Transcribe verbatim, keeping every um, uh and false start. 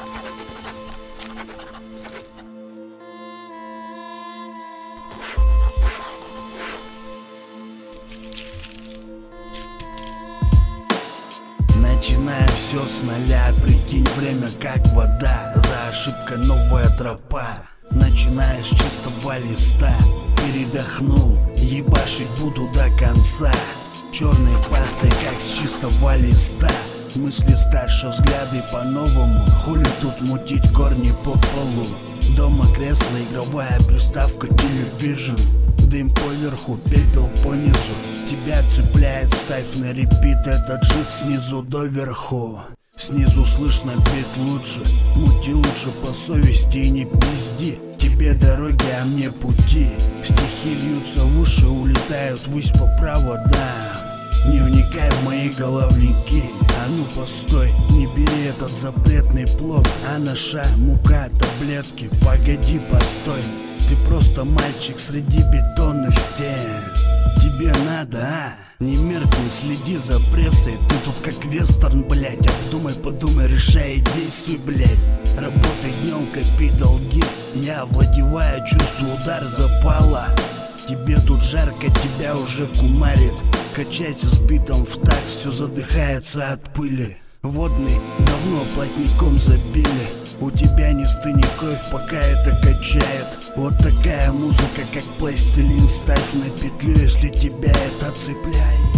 Начинаем все с нуля, прикинь, время как вода. За ошибкой новая тропа, начиная с чистого листа. Передохнул, ебашить буду до конца. Черной пастой, как с чистого листа. Мысли старше, взгляды по-новому. Хули тут мутить корни по полу. Дома кресло, игровая приставка, телевизор. Дым поверху, пепел по низу. Тебя цепляет, ставь на репит этот жит снизу доверху. Снизу слышно бит лучше, мути лучше по совести и не пизди. Тебе дороги, а мне пути. Стихи льются в уши, улетают ввысь по проводам. Не вникай в мои головники, а ну постой, не бери этот запретный плод. А наша мука, таблетки, погоди, постой. Ты просто мальчик среди бетонных стен. Тебе надо, а? Не меркни, следи за прессой. Ты тут как вестерн, блять. Обдумай, подумай, решай и действуй, блять. Работай днем, копи долги. Я овладеваю, чувствую удар запала. Тебе тут жарко, тебя уже кумарит. Качайся с битом в такт, все задыхается от пыли. Водный давно плотником забили. У тебя не стынет кровь, пока это качает. Вот такая музыка, как пластилин. Ставь на петлю, если тебя это цепляет.